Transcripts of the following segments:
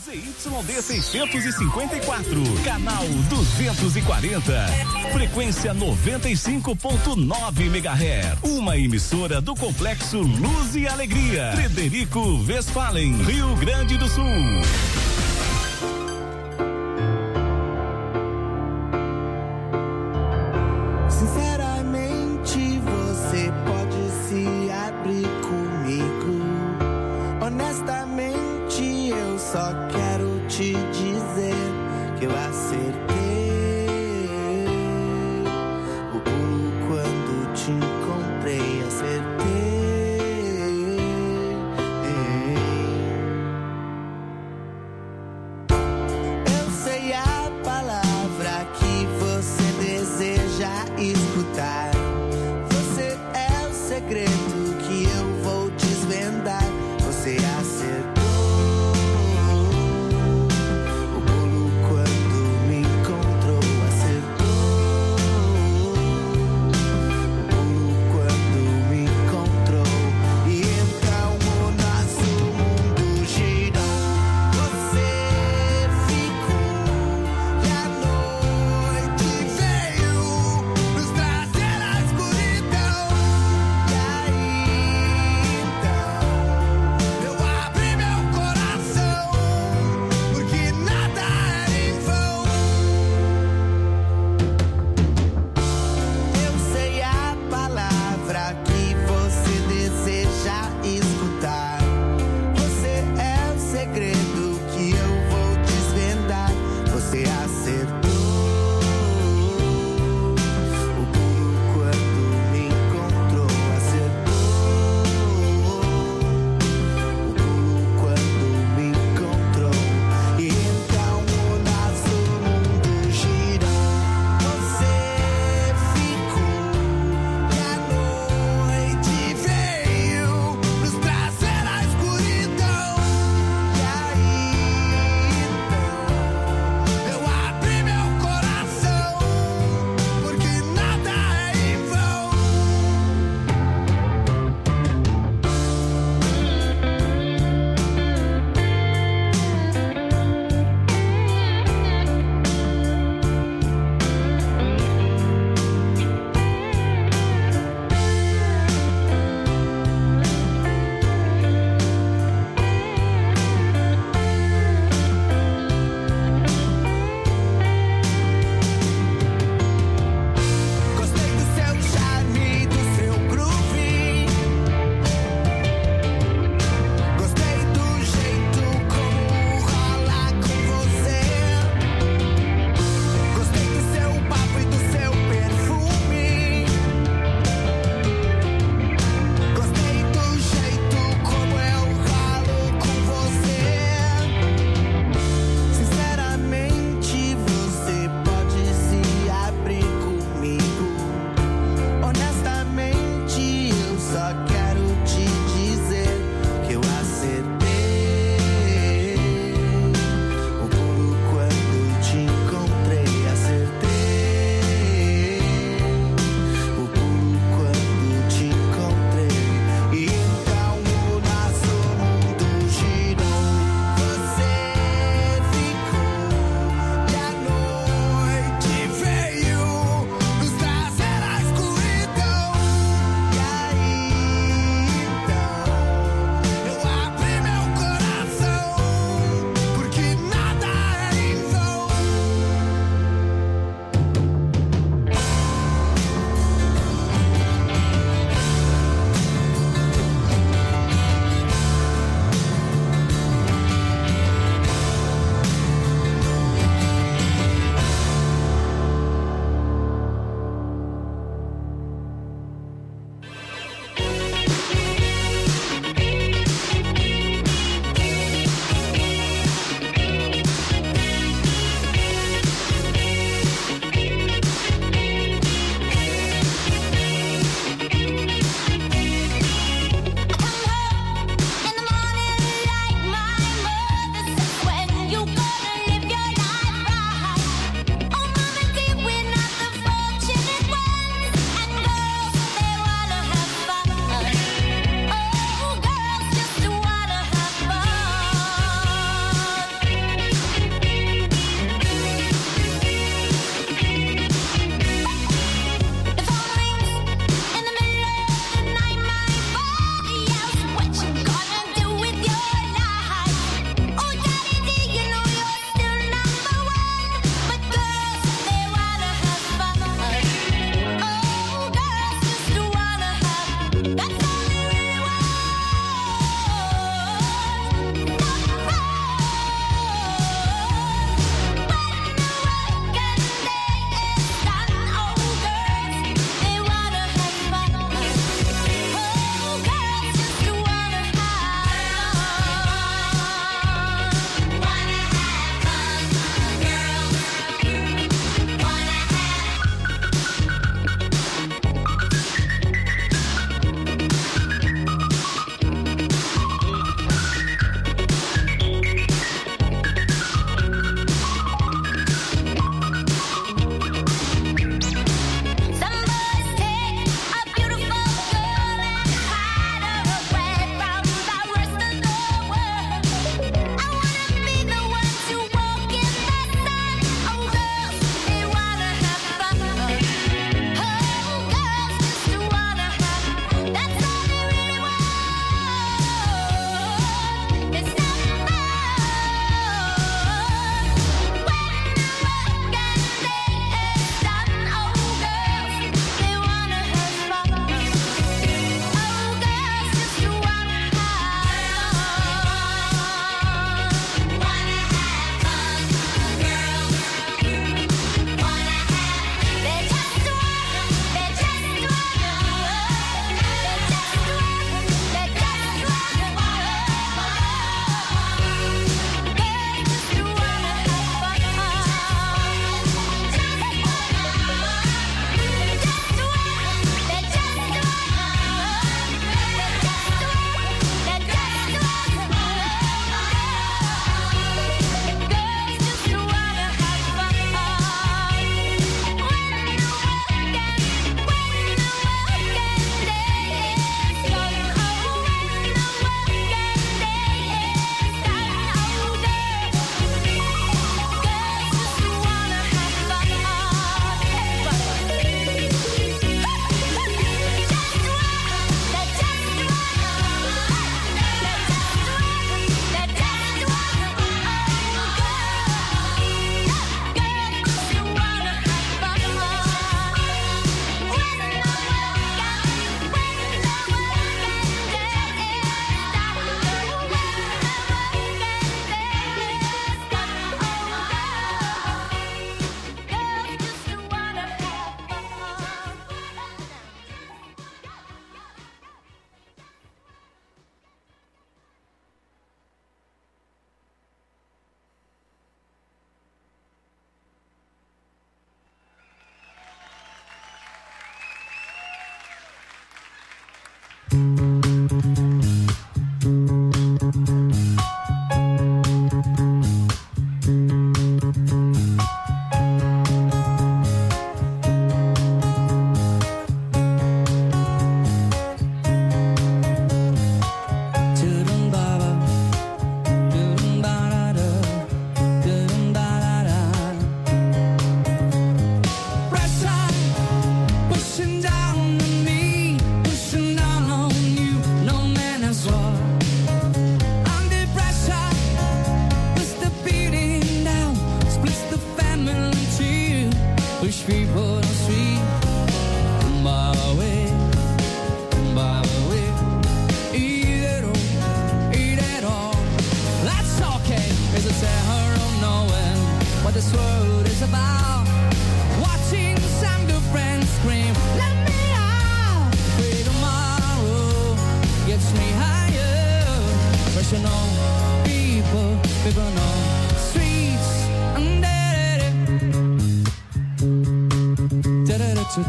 ZYD 654, canal 240, frequência 95.9 MHz. Uma emissora do Complexo Luz e Alegria. Frederico Westphalen, Rio Grande do Sul. Sinceramente, você pode se abrir comigo. Honestamente, eu só quero te dizer que eu acertei o pulo quando te encontrei, acertei. Eu sei a palavra que você deseja escutar. Você é o segredo que eu vou desvendar. Você acertou o bolo quando me encontrou. Acertou o bolo quando me encontrou. E então o nosso mundo girou. Você ficou e a noite veio nos trazer a escuridão. E aí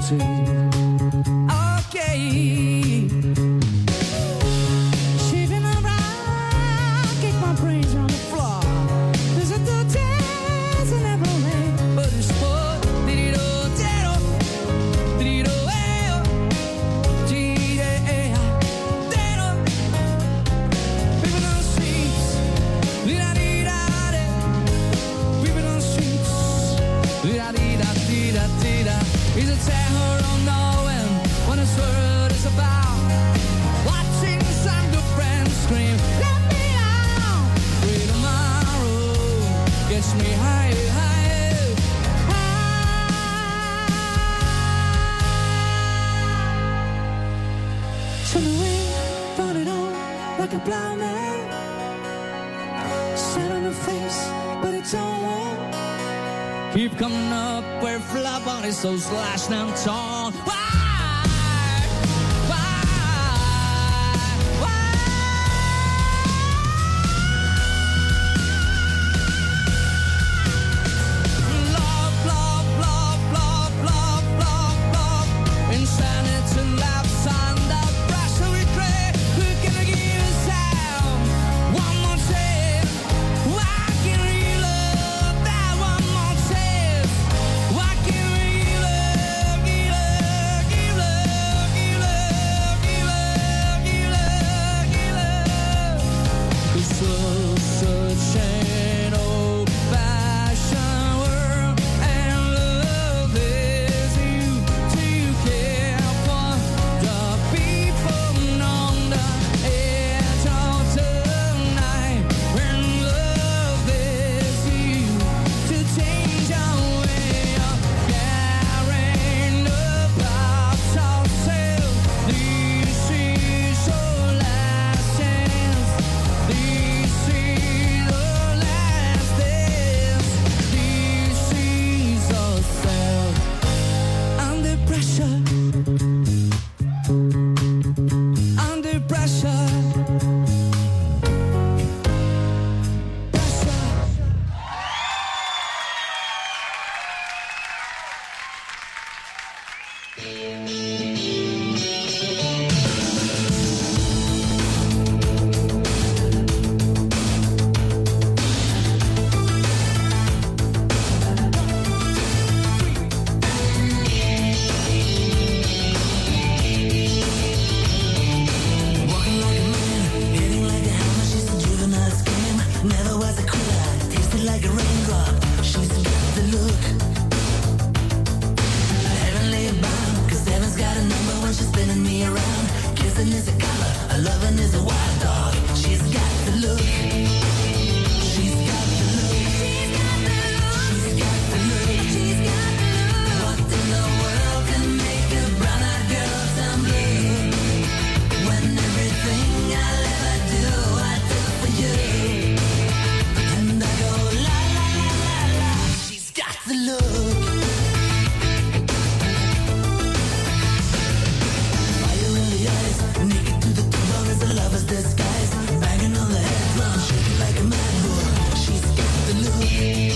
così. Ok. Shaking around, kick my brains on the floor. There's a two days in every way, but it's for did-do, did-do, people on the streets, di-da-di-da-da, people on the streets, di-da-di-da-di-da-di-da. Is a terror unknowing what this world is about. Watching some good friends scream, let me out. With tomorrow gets me higher, higher, high. So the wind brought it on like a blind man. Sat on her face, but it's all warm. Keep coming up where flop on is so slashed and torn. Why? Love, love, love, love, love, love, love. Insanity laughs under pressure we crave. We're gonna give us time one more time. Why can we love that one more time? Why can we love, give love, give love, give love, give love, give love, give love? 'Cause such an old-fashioned world, and love is you to care for the people on the edge of tonight. When love is you to change our way of caring about ourselves. This is our last chance. This is our last dance. This is ourselves. Under pressure. Under pressure. Pressure. Walking like a man, hitting like a hammer. She's a juvenile scam. Never was a quitter, tasted like a raindrop. She's got the look. Heavenly bound, 'cause heaven's got a number when she's spinning me around. Kissing is a color, a loving is a wild dog. She's got the look. She's got the look. She's got the look. She's got the look. She's got the look. What in the world can make a brown-eyed girl turn blue? When everything I'll ever do, I do for you. And I go la la la la la. She's got the look. Fire in the eyes, naked to the bone is a lover's disguise. Banging on the head drum, shaking like a mad bull. She's got the look.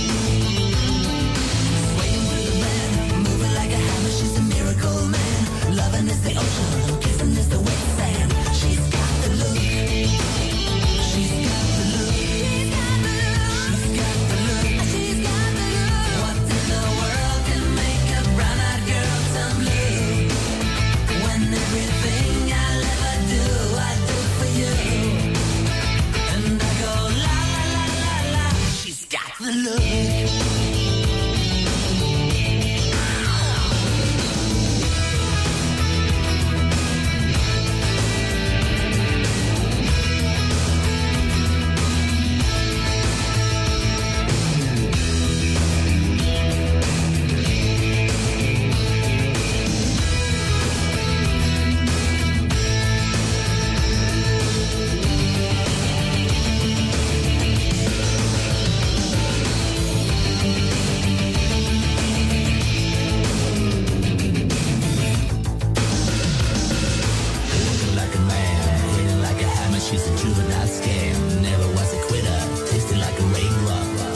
Swaying through the band, moving like a hammer. She's a miracle man. Loving is the ocean, kissing is the wet sand. She's got the look. She's got the look. She's got the look. She's got the look. She's got the look. What in the world can make a brown-eyed girl turn blue? When everything I'll ever do, I do for you. And I go la la la la la. She's got the look.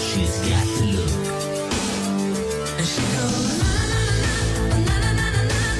And she goes, na na na na na na na na.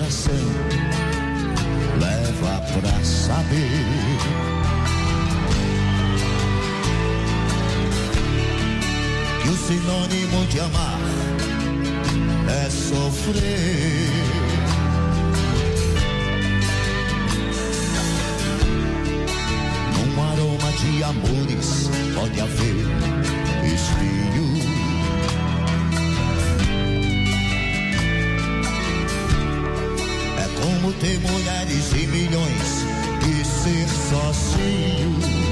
coração leva pra saber. Que o sinônimo de amar é sofrer. Num aroma de amores pode haver espinho. É como ter mulheres e milhões e ser sozinho.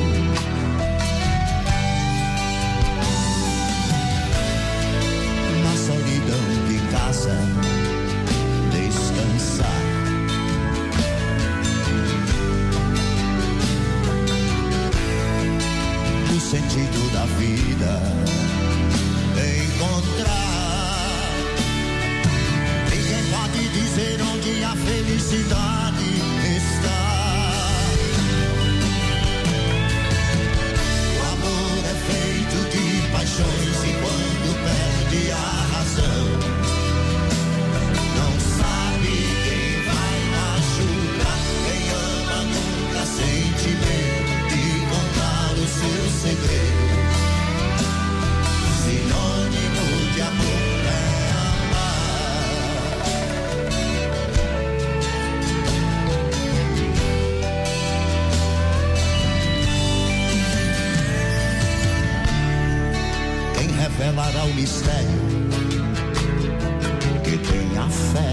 Solidão de casa, descansar. O sentido da vida encontrar. Ninguém pode dizer onde a felicidade está. O amor é feito de paixões e quando perde a não sabe quem vai machucar. Quem ama nunca sente medo de contar o seu segredo. Sinônimo de amor é amar. Quem revelará o mistério que tenha fé?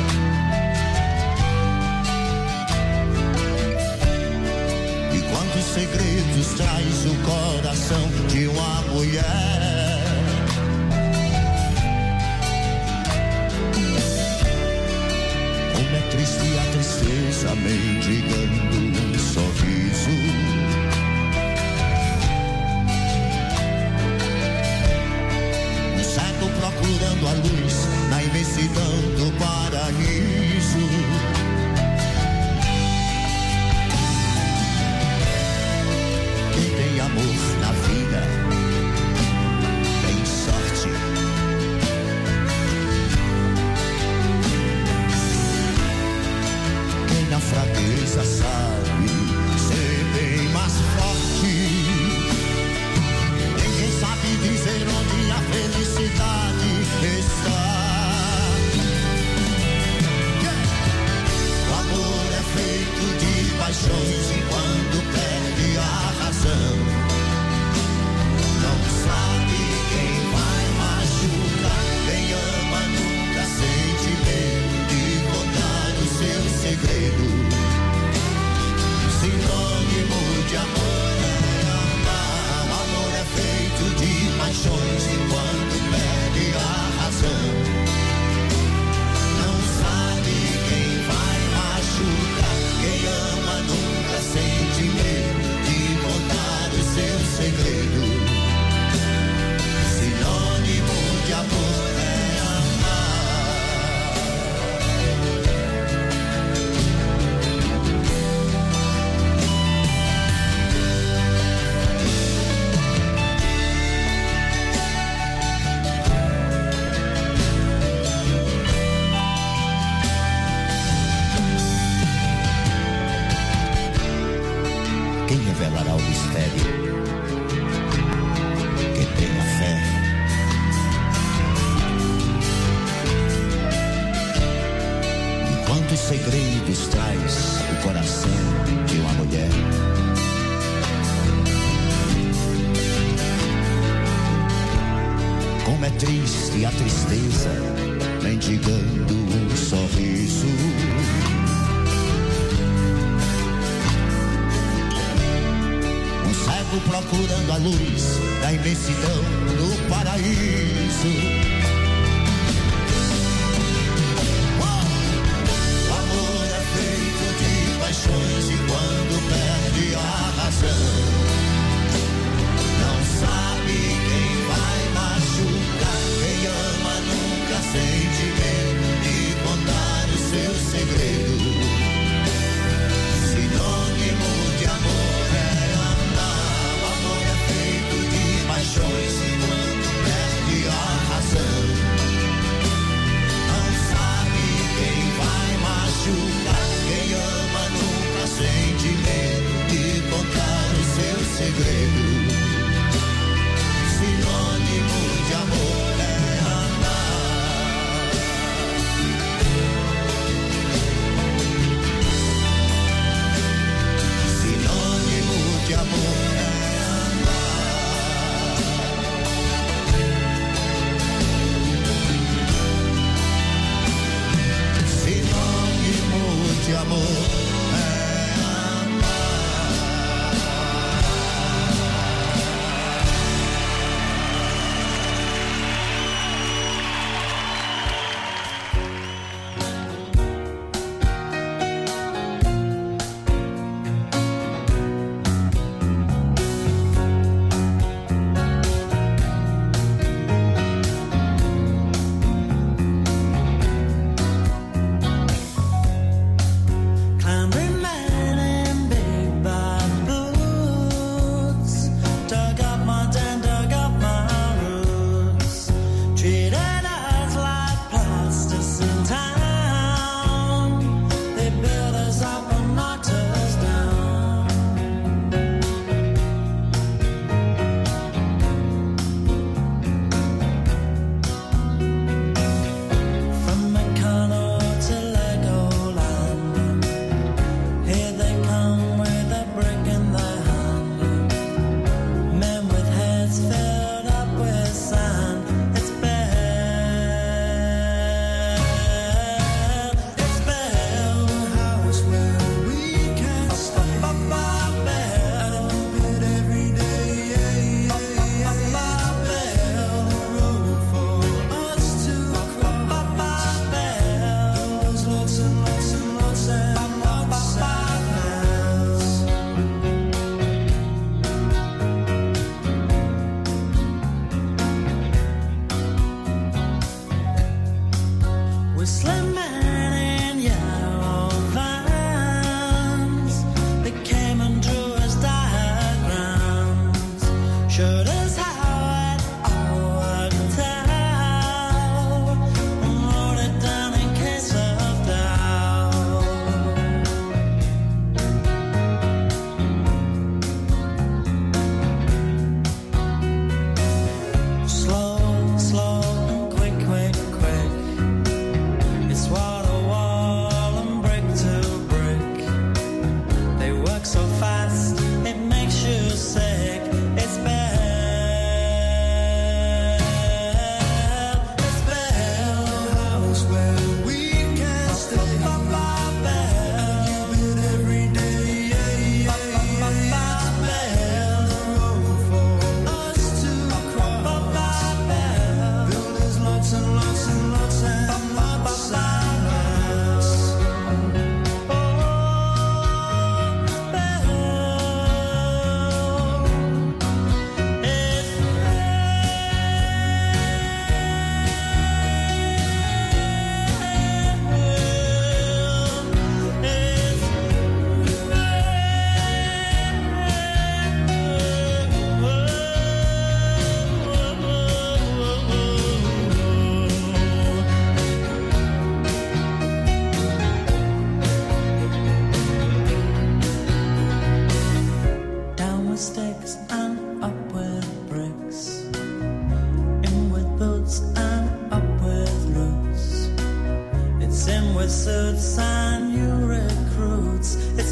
E quantos segredos traz o coração de uma mulher? Como é triste a tristeza mendigando um sorriso. Procurando a luz na imensidão do paraíso. Quem tem amor na vida tem sorte. Quem na fraqueza sabe ser bem mais forte. Ninguém sabe dizer onde a felicidade está. O amor é feito de paixões e quando perde a razão, não sabe quem vai machucar. Quem ama nunca sente medo de contar o seu segredo. Sinônimo de amor é amar. O amor é feito de paixões e quando perde a razão, não sabe quem vai machucar. Quem ama nunca sente medo de contar o seu segredo. Sinônimo de amor é amar. Quem revelará o mistério que tenha fé? E quantos segredos traz o coração de uma mulher? Como é triste a tristeza mendigando um sorriso. Procurando a luz da imensidão do paraíso. O amor é feito de paixões e quando perde a razão, não sabe quem vai machucar. Quem ama nunca sente medo de contar o seu segredo. Sinônimo de amor é amar. O amor é feito de paixões e quando slim man in yellow vans. They came and drew us diagrams, showed us how it all worked out, and wrote it down in case of doubt. Slow, slow, and quick, quick, quick. It's wall to wall and brick to brick. They work so fast, it makes you sick. It's Bell. It's Bell. House where we can stay. Bell. And you bid every day. It's Bell. The road for us to cross. Bell. Builders lots and lots and lots and lots and lots. Oh, Bell. It's down with sticks and up with bricks, in with boots and up with roots. It's in with suits and new recruits. It's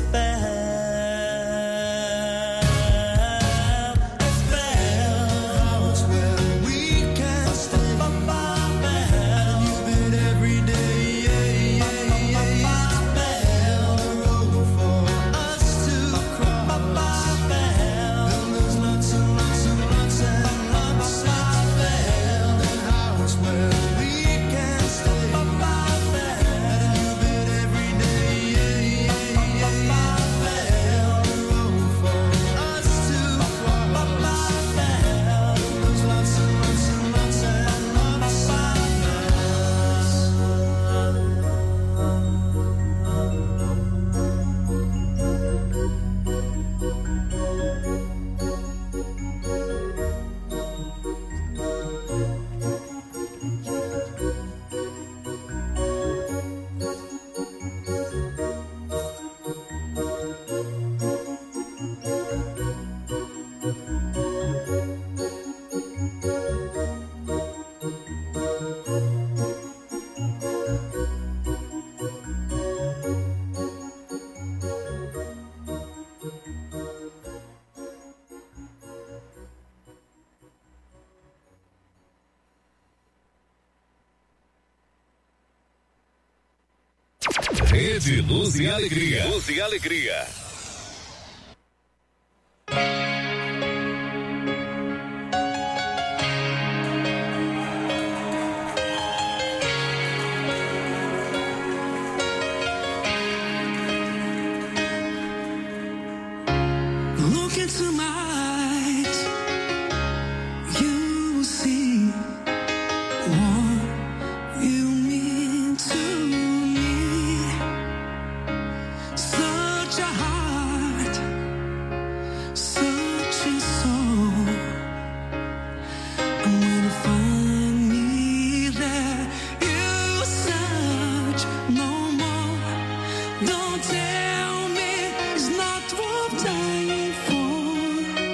Bell. It's Bell. House where we can stay. Bell. And you bid every day. It's Bell. The road for us to cross. Bell. Builders lots and lots and lots and lots. Bell. The house where we can stay. Bell. And you bid every day. Bell. The road for us to cross. Bell. Builders lots and lots and lots and lots. Rede Luz e Alegria. Luz e Alegria. Look into my eyes, you will see what you mean to me. Such a heart, such a soul. And when you find me there, you search no more. Don't tell me it's not worth dying for.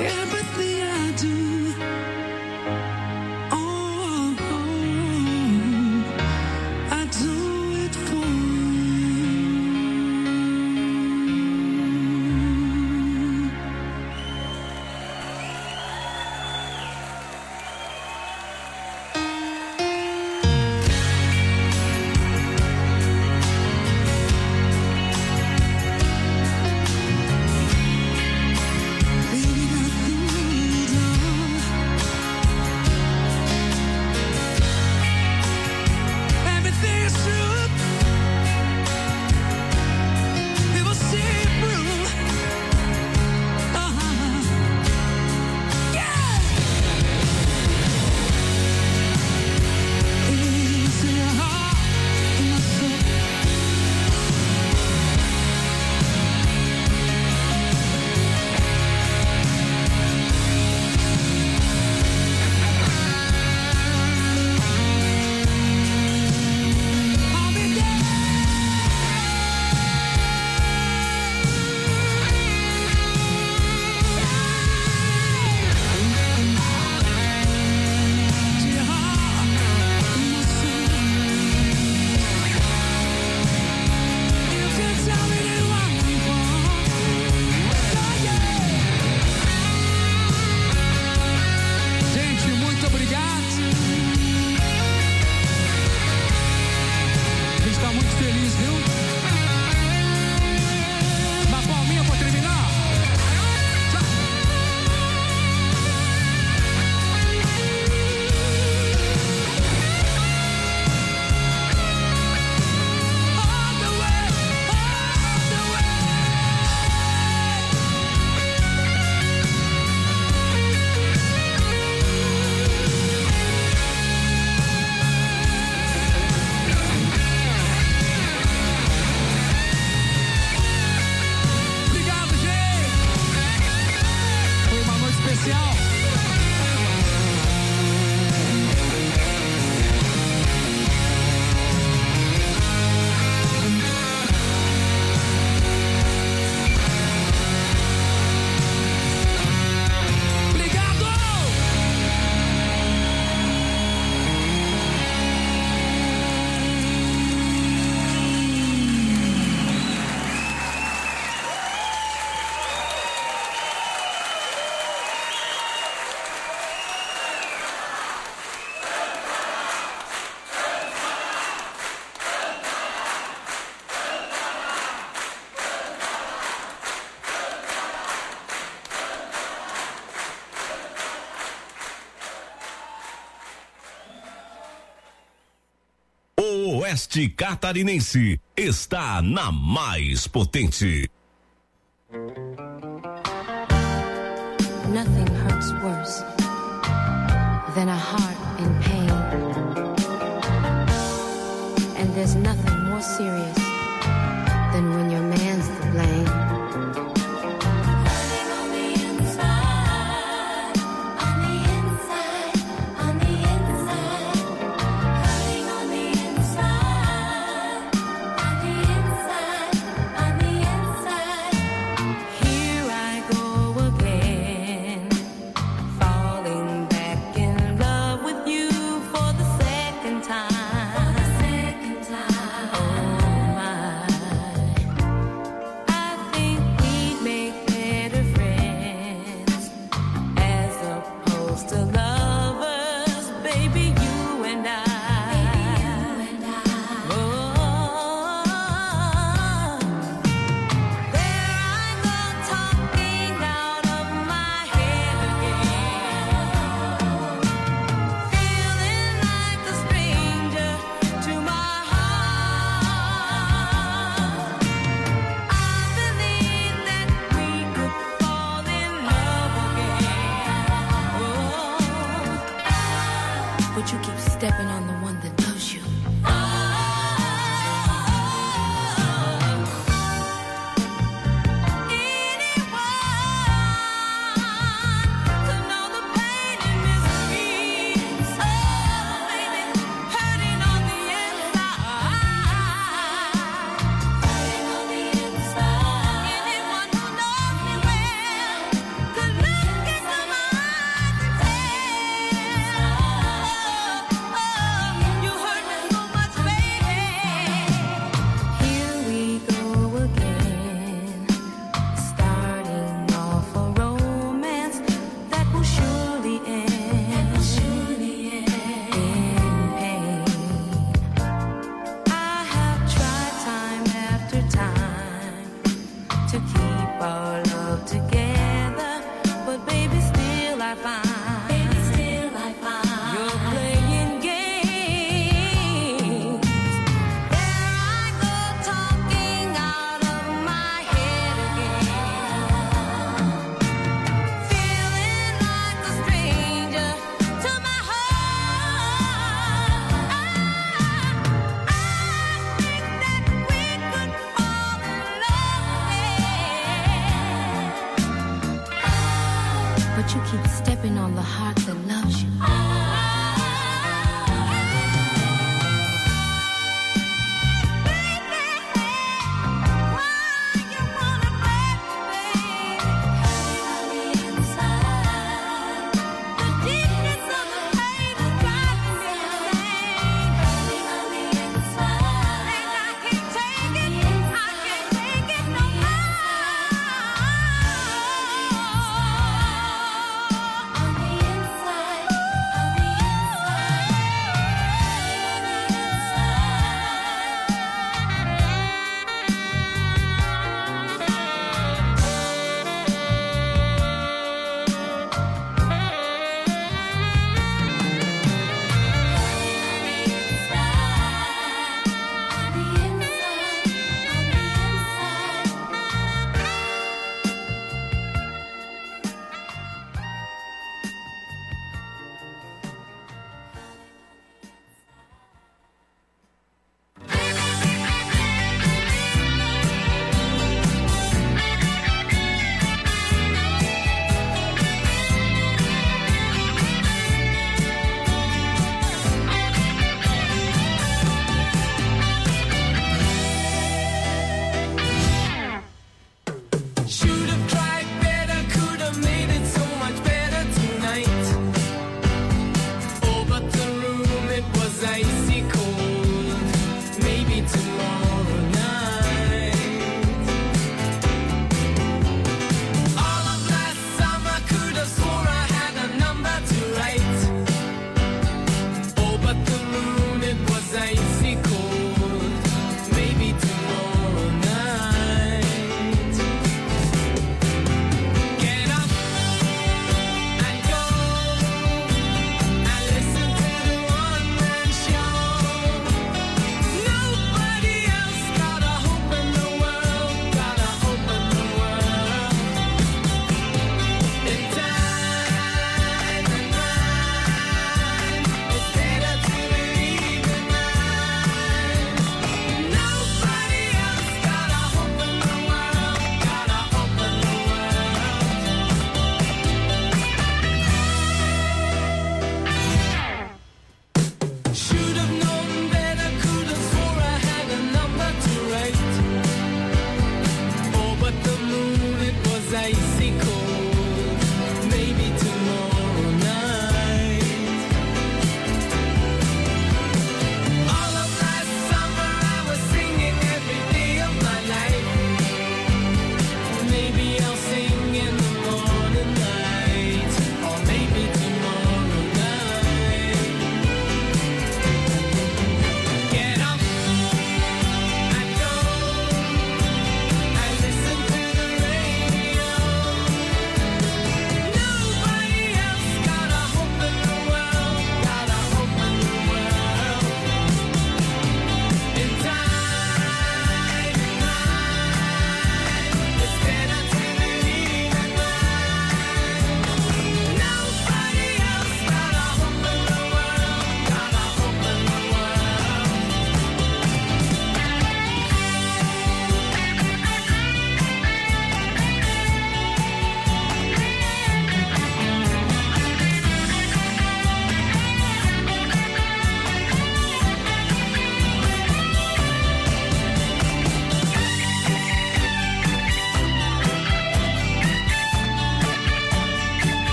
everything I do. Oh, I do it for you. Baby, nothing we do. Everything is true. We will see it through. Yeah. It's in your heart, in my soul. I'll be there. To your heart, in my soul. You can tell me that what you want. Oh, yeah. Gente, muito obrigado. A gente tá muito feliz, viu? Uma palminha pra terminar. Tchau. All the way, all the way. Obrigado, gente. Foi uma noite especial. Obrigado. O Oeste Catarinense está na mais potente. Nothing hurts worse than a heart in pain. And there's nothing more serious than when your man's to blame. Hurting on the inside, on the inside, on the inside. Hurting on the inside, on the inside, on the inside. Here I go again, falling back in love with you for the second time. Oh my. I find, baby, still I find you're playing games. There I go talking out of my head again, feeling like a stranger to my heart. I think that we could fall in love again, but you keep stepping on the heart that loves you.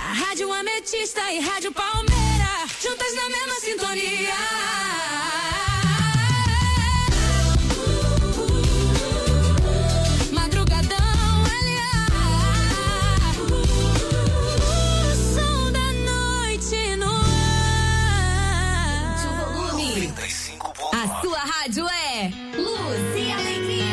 Rádio Ametista e Rádio Palmeira, juntas na mesma sintonia. Madrugadão, aliás, o som da noite no ar. 95 pontos. A sua rádio é Luz e Alegria.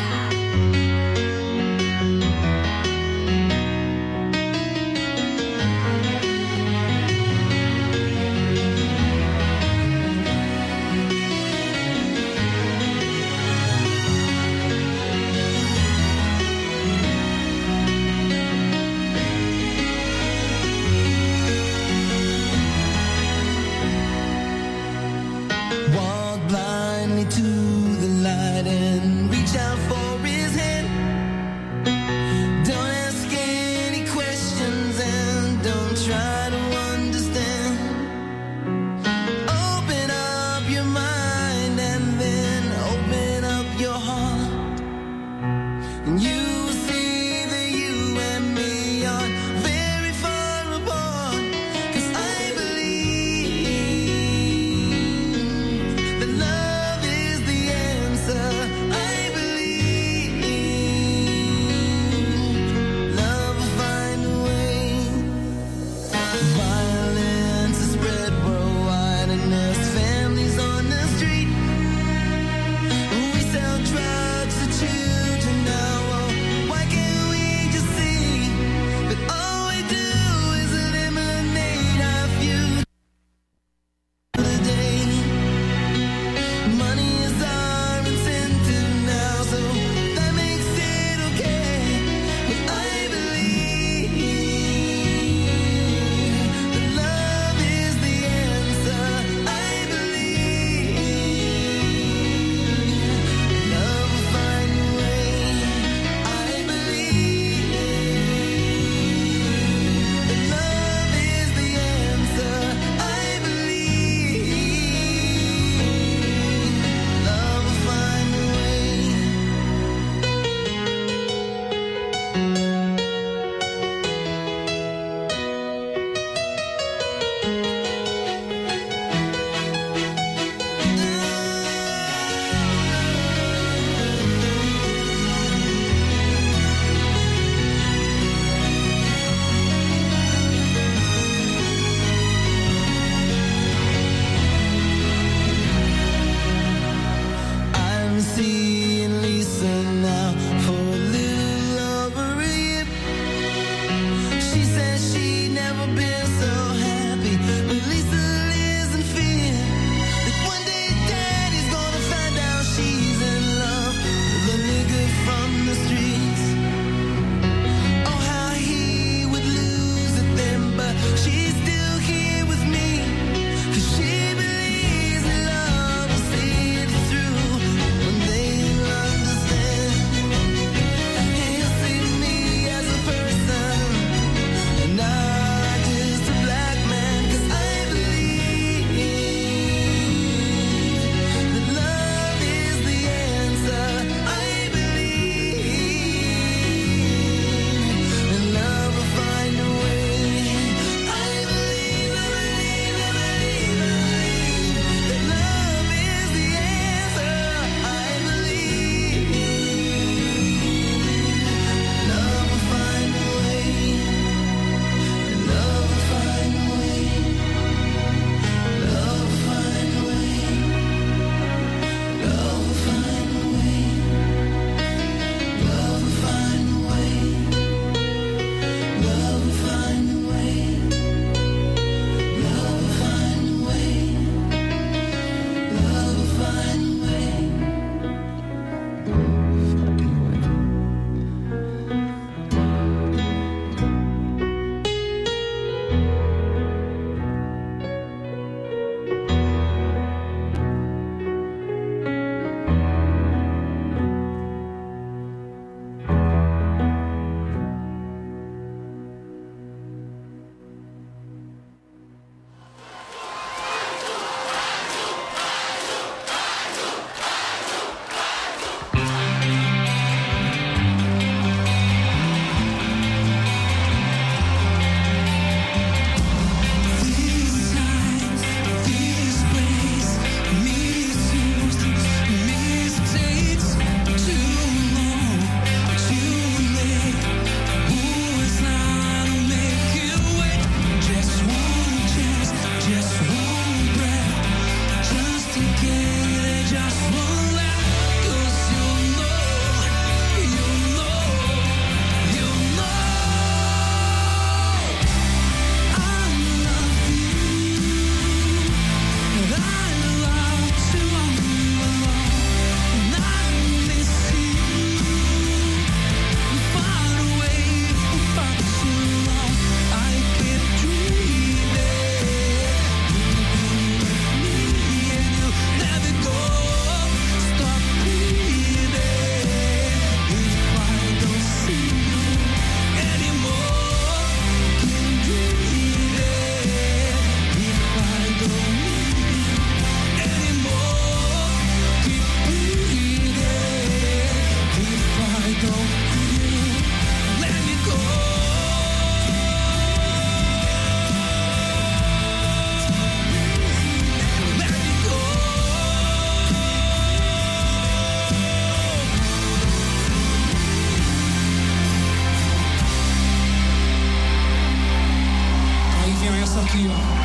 aqui, ó.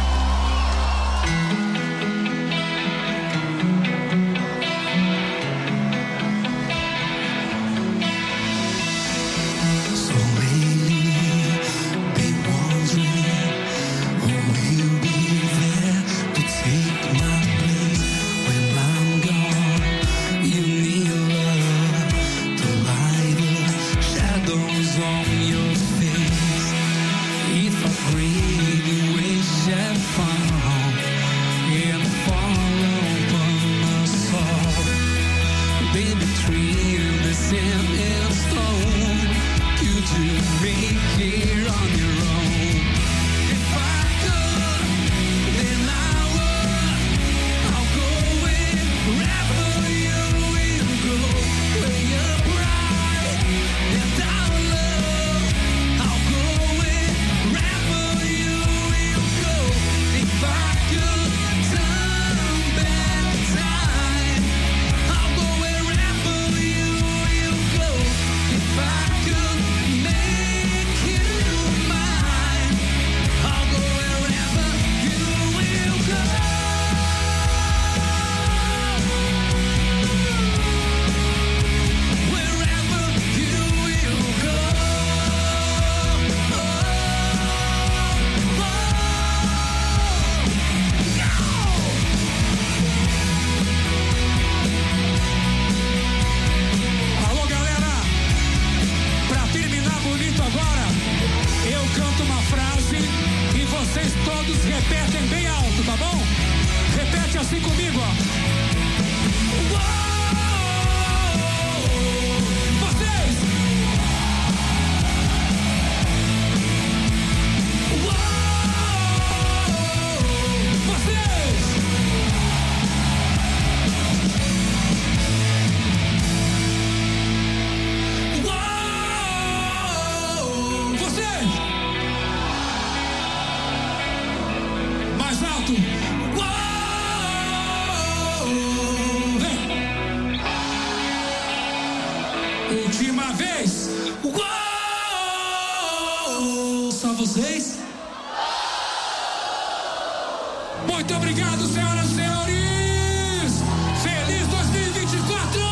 Última vez. Uou! Só vocês? Muito obrigado, senhoras e senhores. Feliz 2024.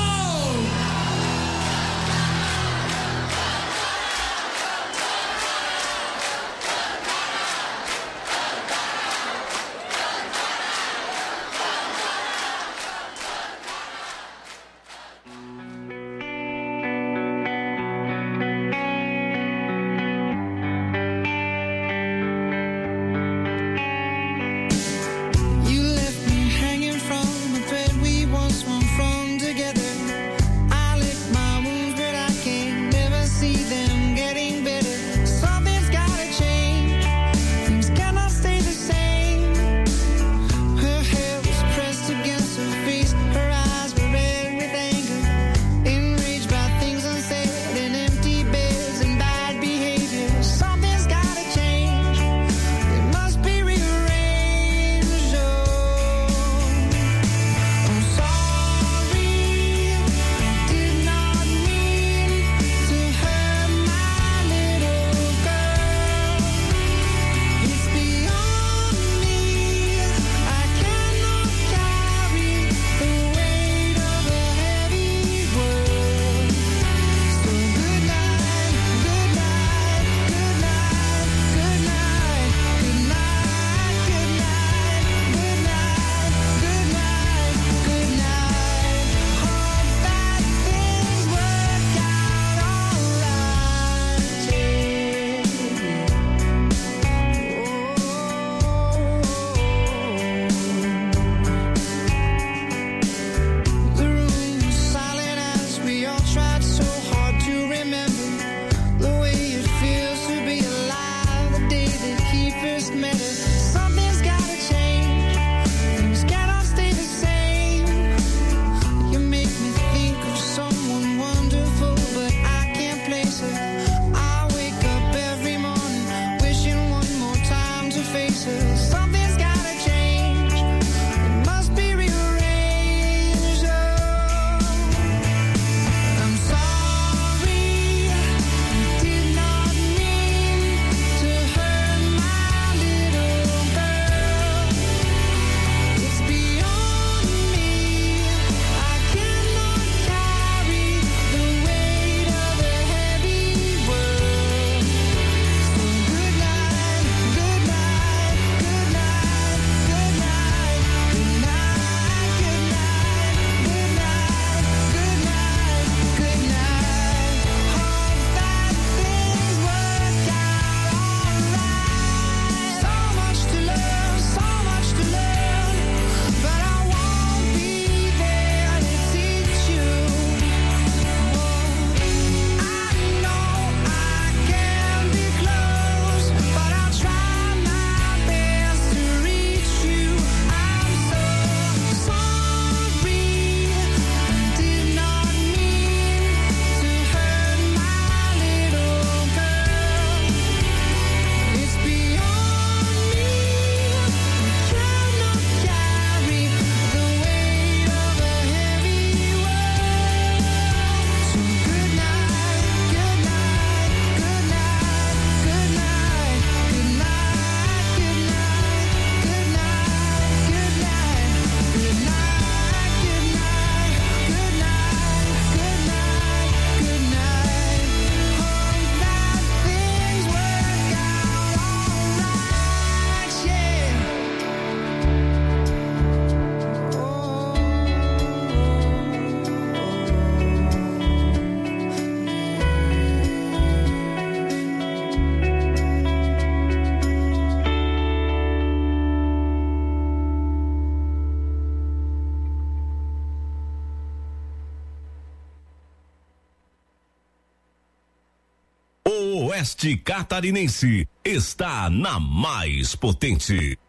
O Oeste Catarinense está na mais potente.